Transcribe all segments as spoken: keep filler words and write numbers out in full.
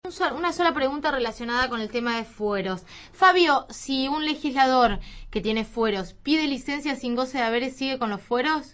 Una sola pregunta relacionada con el tema de fueros. Fabio, si un legislador que tiene fueros pide licencia sin goce de haberes, ¿sigue con los fueros?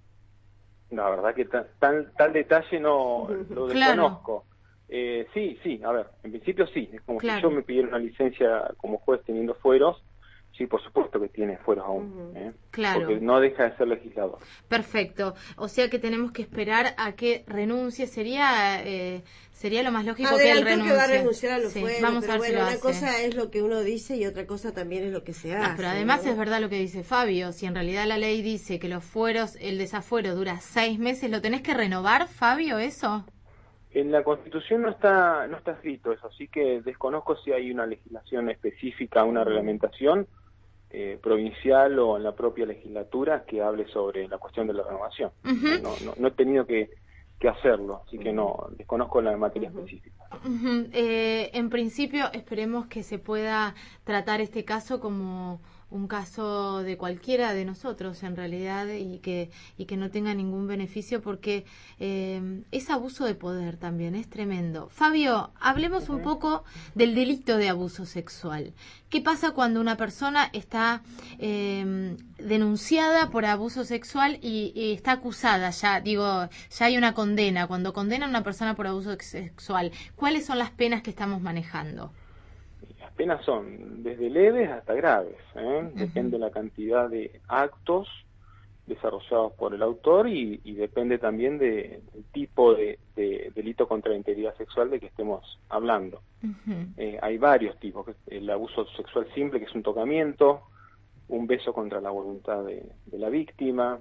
La verdad que ta- tal, tal detalle no lo Claro, desconozco. Eh, sí, sí, a ver, en principio sí, es como si yo claro. me pidiera una licencia como juez teniendo fueros, sí, por supuesto que tiene fueros aún, ¿eh? Porque Claro, no deja de ser legislador. perfecto. O sea que tenemos que esperar a que renuncie. Sería eh, sería lo más lógico que él Adelantó que va a renuncie. renunciar a los Sí, fueros, vamos a pero ver si bueno, lo una hace. cosa es lo que uno dice y otra cosa también es lo que se No, pero hace, además es ¿no? verdad lo que dice Fabio. Si en realidad la ley dice que los fueros, el desafuero dura seis meses, ¿lo tenés que renovar, Fabio, eso? En la Constitución no está no está escrito eso, así que desconozco si hay una legislación específica, una reglamentación eh, provincial o en la propia legislatura que hable sobre la cuestión de la renovación. Ujú. Eh, no, no, no he tenido que, que hacerlo, así que no desconozco la materia específica. Ujú. Eh, en principio esperemos que se pueda tratar este caso como un caso de cualquiera de nosotros en realidad y que y que no tenga ningún beneficio porque eh, es abuso de poder también, es tremendo. Fabio, hablemos un Ujú. poco del delito de abuso sexual. ¿Qué pasa cuando una persona está eh, denunciada por abuso sexual y, y está acusada ya, digo, ya hay una condena, cuando condenan a una persona por abuso sexual? ¿Cuáles son las penas que estamos manejando? Las penas son desde leves hasta graves, ¿eh? Ujú. Depende la cantidad de actos desarrollados por el autor y, y depende también de, del tipo de, de delito contra la integridad sexual de que estemos hablando. Ujú. Eh, hay varios tipos, el abuso sexual simple, que es un tocamiento, un beso contra la voluntad de, de la víctima,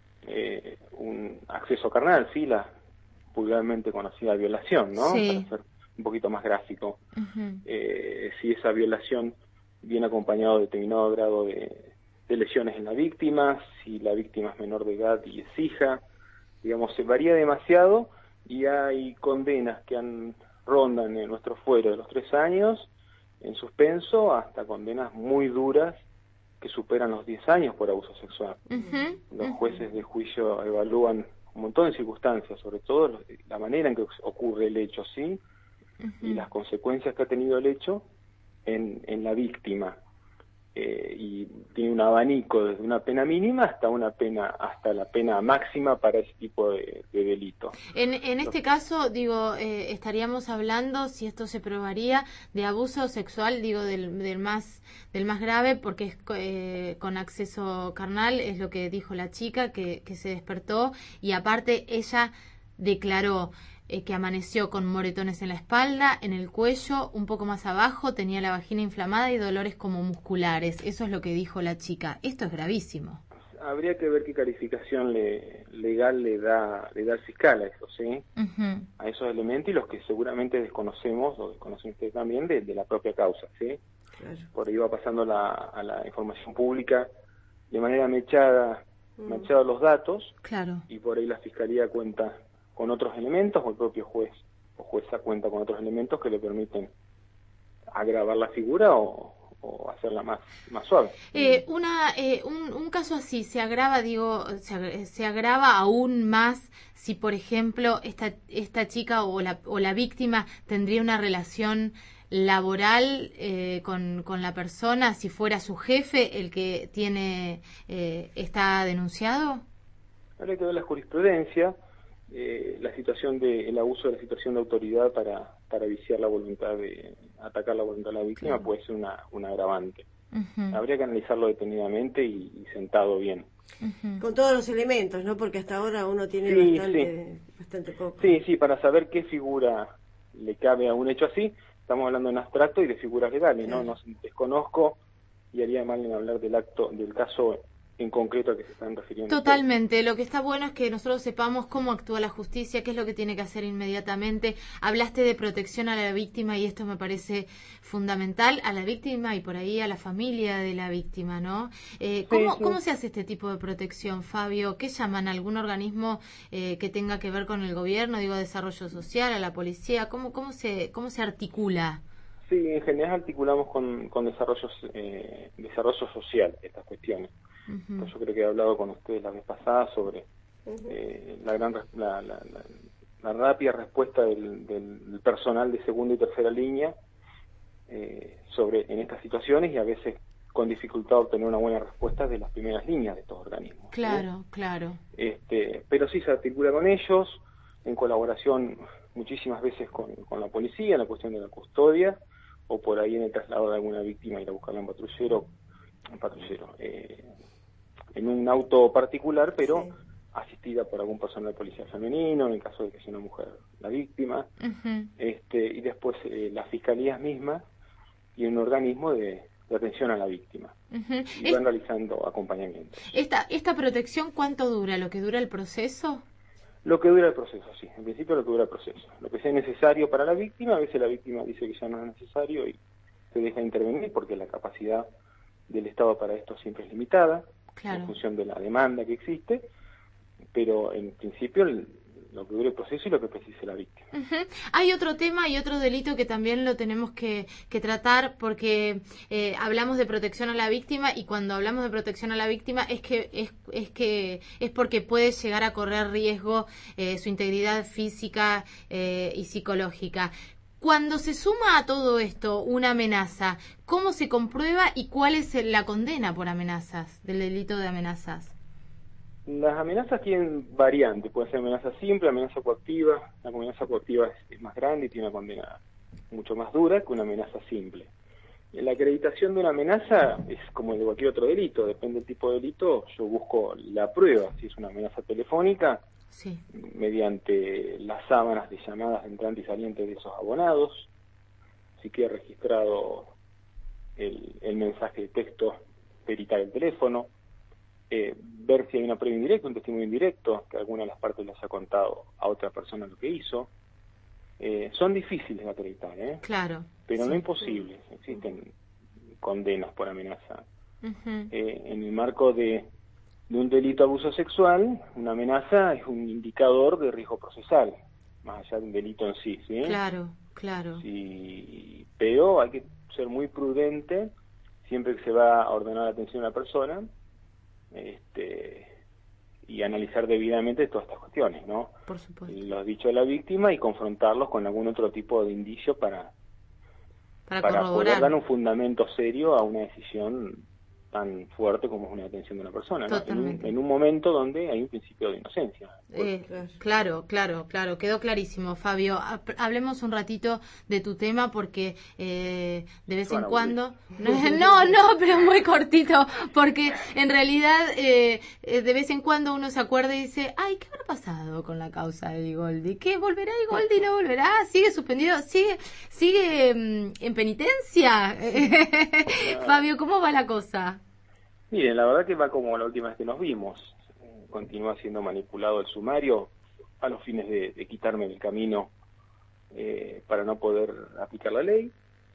eh, un acceso carnal, sí, la vulgarmente conocida violación, ¿no? Para Sí. ser un poquito más gráfico. Ujú. Eh, si esa violación viene acompañado de determinado grado de, de lesiones en la víctima, si la víctima es menor de edad y es hija, digamos, se varía demasiado y hay condenas que han, rondan en nuestro fuero de los tres años en suspenso hasta condenas muy duras que superan los diez años por abuso sexual. Ujú. Los Ujú. jueces de juicio evalúan un montón de circunstancias, sobre todo los- la manera en que ocurre el hecho, ¿sí? Y Ujú. las consecuencias que ha tenido el hecho en, en la víctima. Eh, y tiene un abanico desde una pena mínima hasta una pena hasta la pena máxima para ese tipo de, de delito. En, en Los- este caso, digo, eh, estaríamos hablando, si esto se probaría, de abuso sexual, digo, del, del más del más grave, porque es eh, con acceso carnal, es lo que dijo la chica, que, que se despertó, y aparte ella declaró eh, que amaneció con moretones en la espalda, en el cuello, un poco más abajo, tenía la vagina inflamada y dolores como musculares. Eso es lo que dijo la chica. Esto es gravísimo. Habría que ver qué calificación le, legal le da le da el fiscal a eso, ¿sí? Ujú. A esos elementos y los que seguramente desconocemos, o desconocen ustedes también, de, de la propia causa, ¿sí? Claro. Por ahí va pasando la, a la información pública de manera mechada, mechados los datos, Claro. y por ahí la fiscalía cuenta con otros elementos, o el propio juez o jueza cuenta con otros elementos que le permiten agravar la figura o, o hacerla más, más suave. Eh, una, eh, un, un caso así se agrava, digo, se, agra- se agrava aún más si, por ejemplo, esta, esta chica o la, o la víctima tendría una relación laboral eh, con, con la persona, si fuera su jefe el que tiene eh, está denunciado. Habría que ver la jurisprudencia, eh, la situación de, el abuso de la situación de autoridad para, para viciar la voluntad de, atacar la voluntad de la víctima Claro. puede ser una, una agravante. Ujú, Habría que analizarlo detenidamente y, y sentado bien. ujú. Con todos los elementos, ¿no? Porque hasta ahora uno tiene Sí, sí, bastante, bastante poco. sí, sí, para saber qué figura le cabe a un hecho así, estamos hablando en abstracto y de figuras legales, ¿no? Claro. No desconozco y haría mal en hablar del acto, del caso en concreto al que se están refiriendo ustedes. Totalmente. Lo que está bueno es que nosotros sepamos cómo actúa la justicia, qué es lo que tiene que hacer inmediatamente. Hablaste de protección a la víctima y esto me parece fundamental, a la víctima y por ahí a la familia de la víctima, ¿no? Eh, Sí, ¿cómo, sí. ¿Cómo se hace este tipo de protección, Fabio? ¿Qué llaman? ¿Algún organismo eh, que tenga que ver con el gobierno, digo, desarrollo social, a la policía? ¿Cómo, cómo, se, cómo se articula? Sí, en general articulamos con, con desarrollos, eh, desarrollo social estas cuestiones. Ujú. Pues yo creo que he hablado con ustedes la vez pasada sobre eh, la gran res- la, la, la, la rápida respuesta del, del personal de segunda y tercera línea eh, sobre en estas situaciones, y a veces con dificultad obtener una buena respuesta de las primeras líneas de estos organismos. Claro, ¿sí? claro. Este, pero sí se articula con ellos, en colaboración muchísimas veces con, con la policía, en la cuestión de la custodia, o por ahí en el traslado de alguna víctima, ir a buscarla en patrullero, en patrullero, eh, en un auto particular, pero Sí. asistida por algún personal de policía femenino, en el caso de que sea una mujer la víctima, Uh-huh. este, y después eh, las fiscalías mismas y un organismo de, de atención a la víctima. Uh-huh. Y van realizando acompañamientos. Esta, ¿Esta protección cuánto dura? ¿Lo que dura el proceso? Lo que dura el proceso, sí. En principio lo que dura el proceso. Lo que sea necesario para la víctima, a veces la víctima dice que ya no es necesario y se deja intervenir porque la capacidad del Estado para esto siempre es limitada, claro, en función de la demanda que existe, pero en principio el, lo que dure el proceso y lo que precise la víctima. Uh-huh. Hay otro tema y otro delito que también lo tenemos que, que tratar, porque eh, hablamos de protección a la víctima, y cuando hablamos de protección a la víctima es que es, es que es porque puede llegar a correr riesgo eh, su integridad física eh, y psicológica. Cuando se suma a todo esto una amenaza, ¿cómo se comprueba y cuál es la condena por amenazas, del delito de amenazas? Las amenazas tienen variantes, puede ser amenaza simple, amenaza coactiva. La amenaza coactiva es, es más grande y tiene una condena mucho más dura que una amenaza simple. La acreditación de una amenaza es como de cualquier otro delito, depende del tipo de delito, yo busco la prueba, si es una amenaza telefónica, sí, mediante las sábanas de llamadas entrantes y salientes de esos abonados, si queda registrado el, el mensaje de texto, veritar el teléfono, Eh, ver si hay una prueba indirecta, un testimonio indirecto, que alguna de las partes les ha contado a otra persona lo que hizo. Eh, son difíciles de acreditar, ¿eh? claro, pero sí. no imposibles. Existen condenas por amenaza. Uh-huh. Eh, en el marco de, de un delito de abuso sexual, una amenaza es un indicador de riesgo procesal, más allá de un delito en sí, ¿sí? Claro, claro. Sí, pero hay que ser muy prudente siempre que se va a ordenar la atención a una persona, este y analizar debidamente todas estas cuestiones, ¿no? Por supuesto. Los dichos de la víctima y confrontarlos con algún otro tipo de indicio para, para, para poder corroborar. dar un fundamento serio a una decisión tan fuerte como es una detención de una persona, ¿no? En un, en un momento donde hay un principio de inocencia. Eh, claro, claro, claro, quedó clarísimo, Fabio. Hablemos un ratito de tu tema porque eh, de vez en cuando... No, no, pero muy cortito, porque en realidad eh, de vez en cuando uno se acuerda y dice, ay, ¿qué habrá pasado con la causa de Igoldi? ¿Qué? ¿Volverá Igoldi? ¿No volverá? ¿Sigue suspendido? ¿Sigue, sigue um, en penitencia? Claro. Fabio, ¿cómo va la cosa? Miren, la verdad que va como la última vez que nos vimos. Continúa siendo manipulado el sumario a los fines de, de quitarme del camino eh, para no poder aplicar la ley.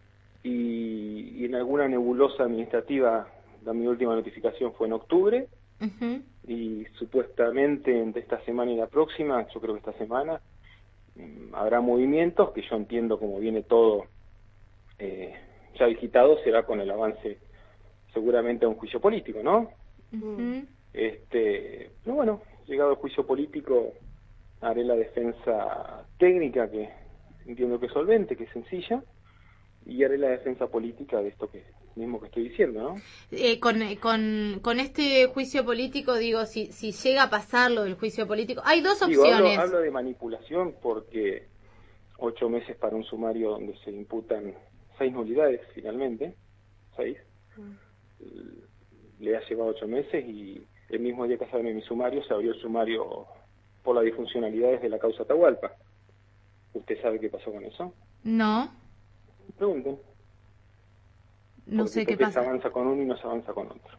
Y, y en alguna nebulosa administrativa, la mi última notificación fue en octubre. Uh-huh. Y supuestamente entre esta semana y la próxima, yo creo que esta semana, um, habrá movimientos que yo entiendo como viene todo eh, ya visitado, será con el avance seguramente a un juicio político, ¿no? Uh-huh. Este, pero bueno, llegado el juicio político, haré la defensa técnica, que entiendo que es solvente, que es sencilla, y haré la defensa política de esto que mismo que estoy diciendo, ¿no? Eh, con, con, con este juicio político, digo, si, si llega a pasar lo del juicio político, hay dos digo, opciones. Hablo, hablo de manipulación porque ocho meses para un sumario donde se imputan seis nulidades finalmente, seis, uh-huh. Le ha llevado ocho meses y el mismo día que salió mi sumario se abrió el sumario por las disfuncionalidades de la causa Atahualpa. ¿Usted sabe qué pasó con eso? No. Pregunten. No porque, sé porque qué pasa. se avanza con uno y no se avanza con otro.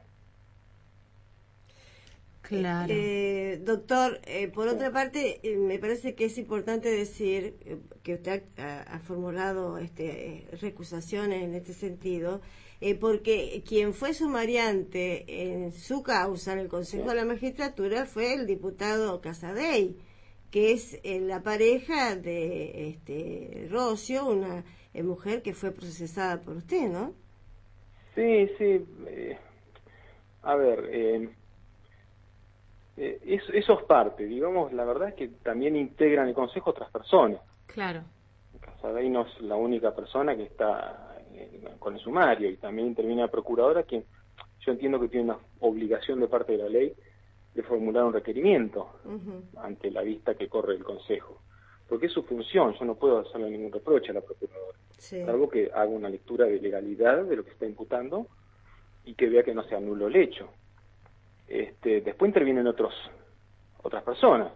Claro. Eh, doctor, eh, por sí. otra parte, eh, me parece que es importante decir eh, que usted ha, ha formulado este, eh, recusaciones en este sentido, eh, porque quien fue sumariante en su causa en el Consejo sí. de la Magistratura fue el diputado Casadei, que es eh, la pareja de este Rocio, una eh, mujer que fue procesada por usted, ¿no? Sí, sí. Eh, a ver... Eh... Eh, eso, eso es parte, digamos, la verdad es que también integran el Consejo otras personas. Claro. Casaday no es la única persona que está eh, con el sumario, y también interviene la procuradora, quien yo entiendo que tiene una obligación de parte de la ley de formular un requerimiento uh-huh. ante la vista que corre el Consejo, porque es su función. Yo no puedo hacerle ningún reproche a la procuradora, sí. salvo que haga una lectura de legalidad de lo que está imputando y que vea que no se anuló el hecho. Este, después intervienen otros otras personas.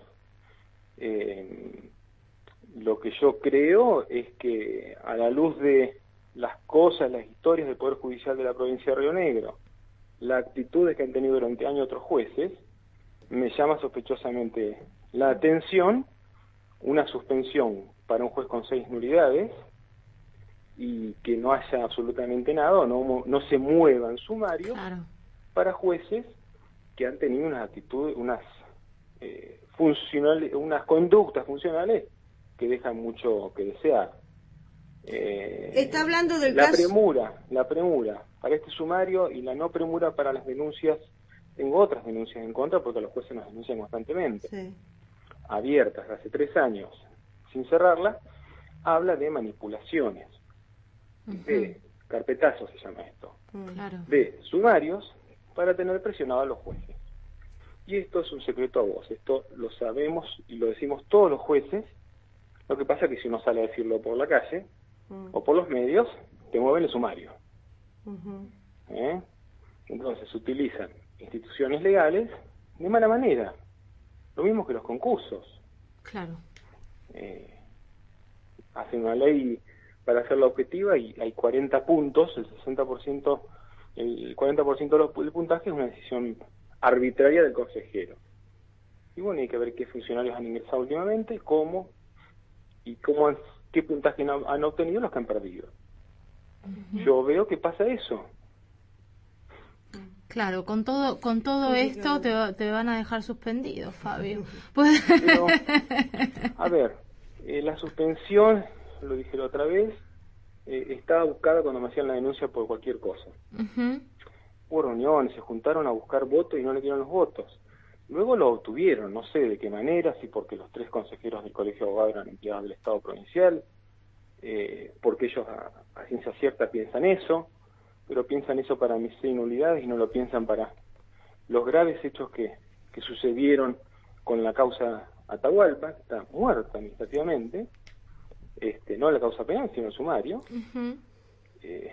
Eh, lo que yo creo es que, a la luz de las cosas, las historias del Poder Judicial de la provincia de Río Negro, las actitudes que han tenido durante años otros jueces, me llama sospechosamente la atención una suspensión para un juez con seis nulidades y que no haya absolutamente nada, no, no se mueva en sumario, claro. para jueces que han tenido unas actitudes, unas eh, funcionales, unas conductas funcionales que dejan mucho que desear. Eh, Está hablando del la caso... premura, la premura para este sumario y la no premura para las denuncias. Tengo otras denuncias en contra porque los jueces nos denuncian constantemente, sí. abiertas hace tres años, sin cerrarlas. Habla de manipulaciones, uh-huh. de carpetazos se llama esto, claro. de sumarios para tener presionado a los jueces. Y esto es un secreto a voz, esto lo sabemos y lo decimos todos los jueces. Lo que pasa es que si uno sale a decirlo por la calle uh-huh. o por los medios, te mueven el sumario. Uh-huh. ¿Eh? Entonces se utilizan instituciones legales de mala manera, lo mismo que los concursos. Claro. Eh, hacen una ley para hacerla objetiva y hay cuarenta puntos, el sesenta por ciento, el cuarenta por ciento del puntaje es una decisión arbitraria del consejero. Y bueno, hay que ver qué funcionarios han ingresado últimamente, cómo y cómo han, qué puntaje han, han obtenido los que han perdido. Uh-huh. Yo veo que pasa eso. Claro, con todo con todo esto te, te van a dejar suspendido, Fabio. Pues... Pero, a ver, eh, la suspensión, lo dije la otra vez, eh, estaba buscada cuando me hacían la denuncia por cualquier cosa. Uh-huh. Hubo reuniones, se juntaron a buscar votos y no le dieron los votos. Luego lo obtuvieron, no sé de qué manera, si porque los tres consejeros del Colegio de Abogados eran empleados del Estado provincial, eh, porque ellos a, a ciencia cierta piensan eso, pero piensan eso para mis seis nulidades y no lo piensan para los graves hechos que, que sucedieron con la causa Atahualpa, que está muerta administrativamente, este, no la causa penal, sino el sumario. Uh-huh. Eh,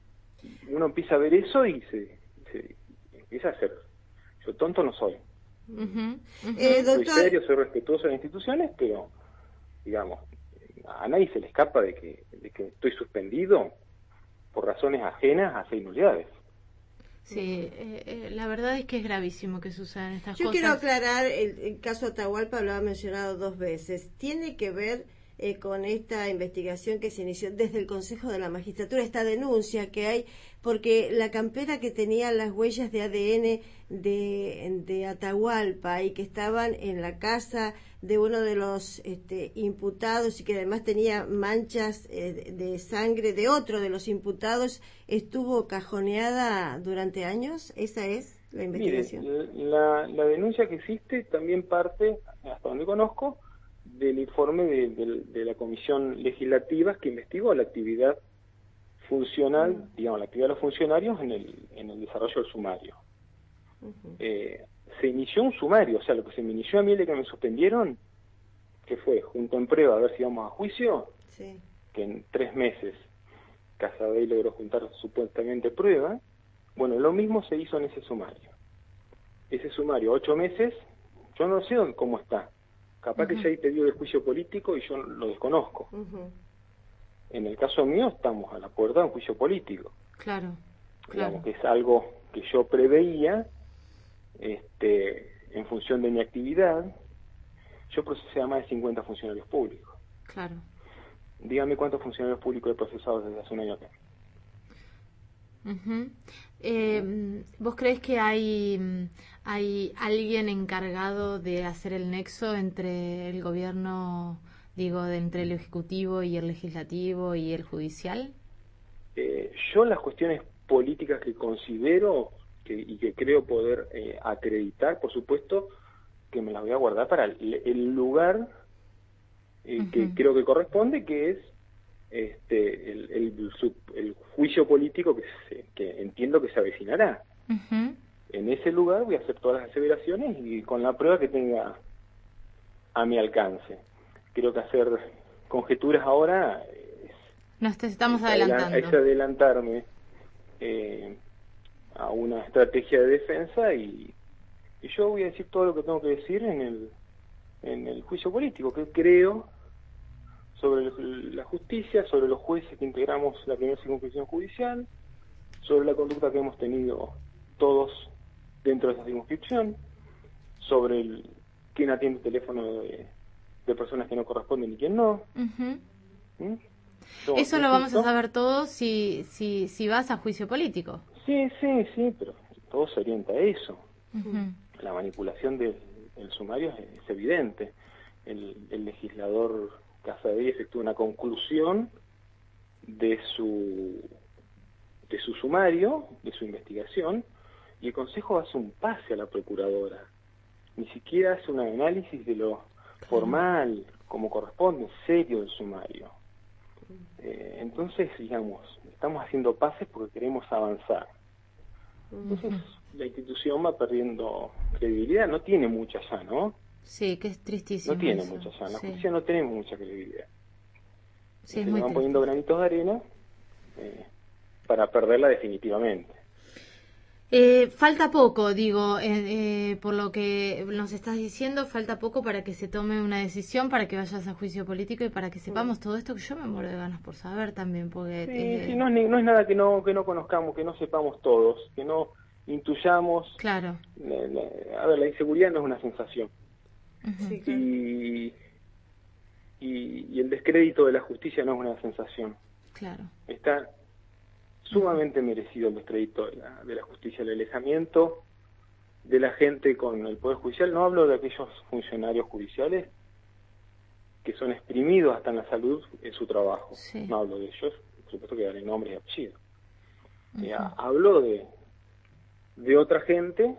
uno empieza a ver eso y se, se empieza a hacer, yo tonto no soy. Uh-huh. Uh-huh. Eh, soy doctor... serio, soy respetuoso de las instituciones, pero, digamos, a nadie se le escapa de que, de que estoy suspendido por razones ajenas a seis nulidades. Sí, eh, eh, la verdad es que es gravísimo que sucedan estas Yo cosas. Yo quiero aclarar, el, el caso Atahualpa lo ha mencionado dos veces. Tiene que ver eh, con esta investigación que se inició desde el Consejo de la Magistratura, esta denuncia que hay, porque la campera que tenía las huellas de A D N de, de Atahualpa y que estaban en la casa de uno de los este, imputados y que además tenía manchas eh, de sangre de otro de los imputados, estuvo cajoneada durante años. ¿Esa es la investigación? Mire, la, la denuncia que existe también parte, hasta donde conozco, del informe de, de, de la Comisión Legislativa que investigó la actividad funcional, uh-huh. digamos, la actividad de los funcionarios en el, en el desarrollo del sumario. Uh-huh. Eh, se inició un sumario, o sea, lo que se me inició a mí de que me suspendieron, que fue junto en prueba a ver si íbamos a juicio, sí. que en tres meses Casaday logró juntar supuestamente prueba. Bueno, lo mismo se hizo en ese sumario. Ese sumario, ocho meses, yo no sé cómo está. Capaz uh-huh. que ya hay pedido de juicio político y yo lo desconozco. Uh-huh. En el caso mío estamos a la puerta de un juicio político. Claro, Digamos claro. que es algo que yo preveía, este, en función de mi actividad. Yo procesé a más de cincuenta funcionarios públicos. Claro. Dígame cuántos funcionarios públicos he procesado desde hace un año acá. Uh-huh. Eh, ¿Vos crees que hay, hay alguien encargado de hacer el nexo entre el gobierno, digo, de, entre el ejecutivo y el legislativo y el judicial? Eh, yo las cuestiones políticas que considero que, y que creo poder eh, acreditar, por supuesto, que me las voy a guardar para el, el lugar eh, Uh-huh. que creo que corresponde, que es este el, el, su, el juicio político que, se, que entiendo que se avecinará. Uh-huh. En ese lugar voy a hacer todas las aseveraciones y con la prueba que tenga a mi alcance. Creo que hacer conjeturas ahora es, nos estamos es adelantando. Es adelantarme eh, a una estrategia de defensa y, y yo voy a decir todo lo que tengo que decir en el en el juicio político, que creo sobre el, la justicia, sobre los jueces que integramos la primera circunscripción judicial, sobre la conducta que hemos tenido todos dentro de esa circunscripción, sobre el, quién atiende el teléfono de, de personas que no corresponden y quién no. Uh-huh. ¿Mm? Yo, Eso lo vamos a saber todos si, si, si vas a juicio político. Sí, sí, sí, pero todo se orienta a eso. Uh-huh. La manipulación del, del sumario es, es evidente. El, el legislador Casadevi efectúa una conclusión de su de su sumario, de su investigación, y el Consejo hace un pase a la Procuradora. Ni siquiera hace un análisis de lo formal, como corresponde, serio del sumario. Eh, entonces, digamos, estamos haciendo pases porque queremos avanzar. Entonces, uh-huh. la institución va perdiendo credibilidad, no tiene mucha ya, ¿no? Sí, que es tristísimo. No tiene eso. mucha ya, en la sí. justicia no tenemos mucha credibilidad. Sí, es muy se van triste. poniendo granitos de arena eh, para perderla definitivamente. Eh, falta poco, digo, eh, eh, por lo que nos estás diciendo, falta poco para que se tome una decisión, para que vayas a juicio político y para que sepamos todo esto, que yo me muero de ganas por saber también, porque... Sí, eh... sí, no es, no es nada que no que no conozcamos, que no sepamos todos, que no intuyamos. Claro. La, la, a ver, la inseguridad no es una sensación. Uh-huh. Sí, claro. y, y, y el descrédito de la justicia no es una sensación. Claro. Está sumamente merecido el descrédito de la, de la justicia, el alejamiento de la gente con el Poder Judicial. No hablo de aquellos funcionarios judiciales que son exprimidos hasta en la salud en su trabajo. Sí. No hablo de ellos, por supuesto que daré nombres y apellidos. Uh-huh. Eh, hablo de, de otra gente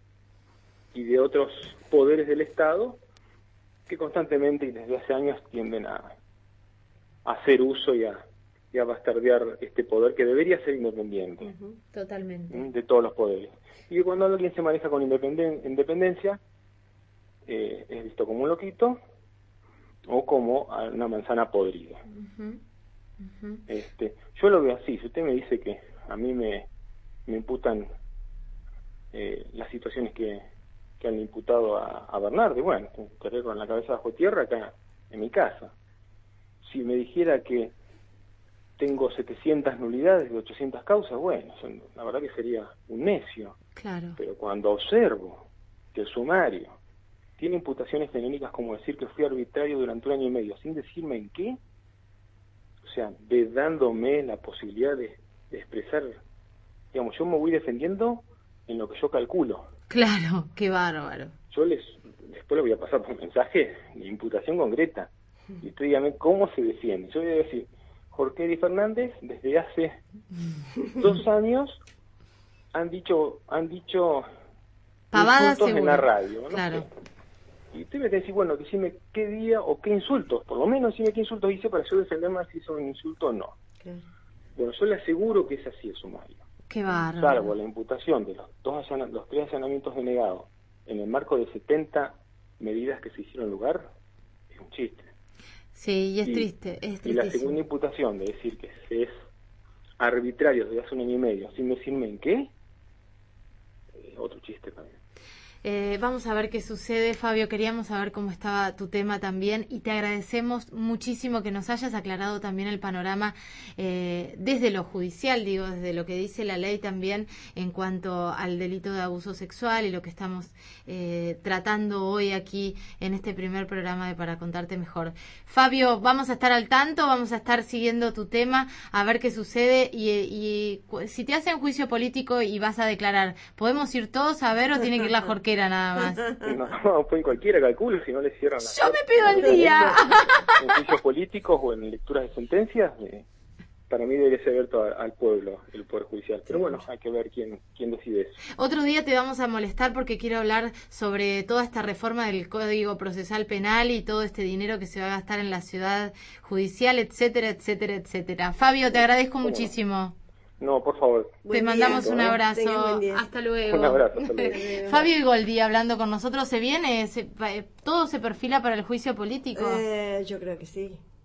y de otros poderes del Estado que constantemente y desde hace años tienden a, a hacer uso y a y a bastardear este poder que debería ser independiente. Uh-huh. Totalmente. De todos los poderes. Y cuando alguien se maneja con independen independencia, eh, es visto como un loquito o como una manzana podrida. Uh-huh. Uh-huh. Este, yo lo veo así. Si usted me dice que a mí me, me imputan eh, las situaciones que, que han imputado a, a Bernardi, bueno, enterré con la cabeza bajo tierra acá en mi casa. Si me dijera que tengo setecientas nulidades de ochocientas causas, bueno, son, la verdad que sería un necio. Claro. Pero cuando observo que el sumario tiene imputaciones genéricas como decir que fui arbitrario durante un año y medio, sin decirme en qué, o sea, vedándome la posibilidad de, de expresar, digamos, yo me voy defendiendo en lo que yo calculo. Claro, qué bárbaro. Yo les después le voy a pasar por mensaje de imputación concreta. Y usted dígame cómo se defiende. Yo voy a decir, Jorge y Fernández desde hace dos años han dicho han dicho Pavadas insultos seguro. En la radio, ¿no? Claro. Y usted me tiene que decir, bueno, decime qué día o qué insultos, por lo menos decime qué insultos hice para yo defenderme si hizo un insulto o no. Claro. Bueno, yo le aseguro que es así el sumario. Qué bárbaro. Salvo la imputación de los dos allana, los tres allanamientos denegados en el marco de setenta medidas que se hicieron lugar, es un chiste. Sí, y es y, triste, es Y la tristísimo. segunda imputación de decir que se es arbitrario desde hace un año y medio, sin decirme en qué, eh, otro chiste también. Eh, vamos a ver qué sucede, Fabio. Queríamos saber cómo estaba tu tema también y te agradecemos muchísimo que nos hayas aclarado también el panorama eh, desde lo judicial, digo, desde lo que dice la ley también en cuanto al delito de abuso sexual y lo que estamos eh, tratando hoy aquí en este primer programa de Para Contarte Mejor. Fabio, vamos a estar al tanto, vamos a estar siguiendo tu tema, a ver qué sucede y, y si te hacen juicio político y vas a declarar, ¿podemos ir todos a ver o tiene que ir la Jorquera nada más? No, no, pues cualquiera calculo, si no le cierran la Yo me pido el día. en juicios políticos o en lecturas de sentencias, eh, para mí debería ser abierto a, al pueblo, el Poder Judicial. Pero bueno, hay que ver quién, quién decide eso. Otro día te vamos a molestar porque quiero hablar sobre toda esta reforma del Código Procesal Penal y todo este dinero que se va a gastar en la ciudad judicial, etcétera, etcétera, etcétera. Fabio, te agradezco muchísimo. No, por favor. Te mandamos un abrazo. Hasta luego. Un abrazo. Hasta luego. Fabio Igoldi hablando con nosotros. ¿Se viene? Se, ¿Todo se perfila para el juicio político? Eh, yo creo que sí.